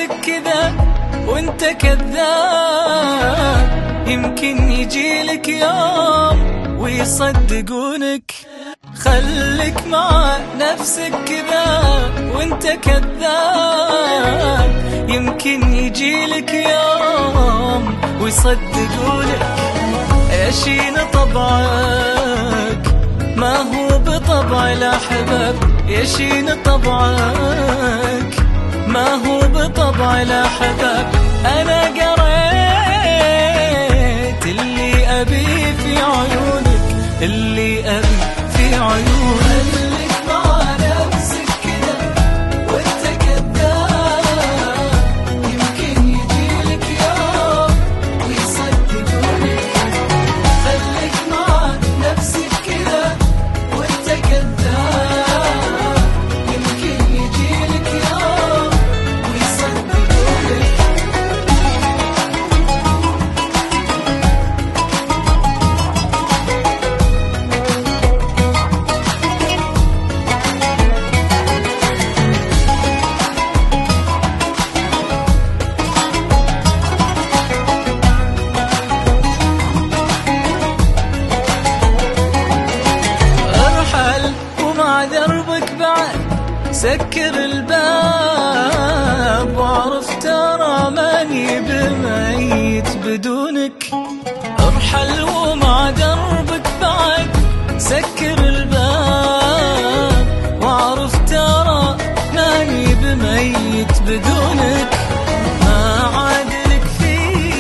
نفسك كذا وانت كذاب، يمكن يجيلك يوم ويصدقونك. خليك مع نفسك كذا وانت كذاب، يمكن يجيلك يوم ويصدقونك. يشين طبعك ما هو بطبع الأحباب، يشين طبعك ما هو بطبع الأحباب. أنا قريت اللي أبي في عيونك، اللي أبي في عيونك. خليك مع نفسك كذا وانت كذاب، يمكن يجيلك يوم ويصدقونك. خليك مع نفسك كذا وانت كذاب، يمكن يجيلك يوم ويصدقونك. سكر الباب واعرف ترى ماني بميت بدونك. ارحل ومع دربك بعد، سكر الباب واعرف ترى ماني بميت بدونك. ما عادلك في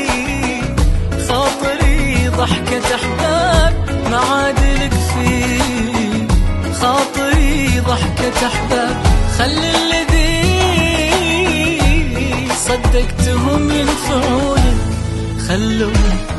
خاطري ضحكة احباب، ما عادلك في خاطري ضحكة احباب. خلي الذي صدقتهم ينفعونك، خلوني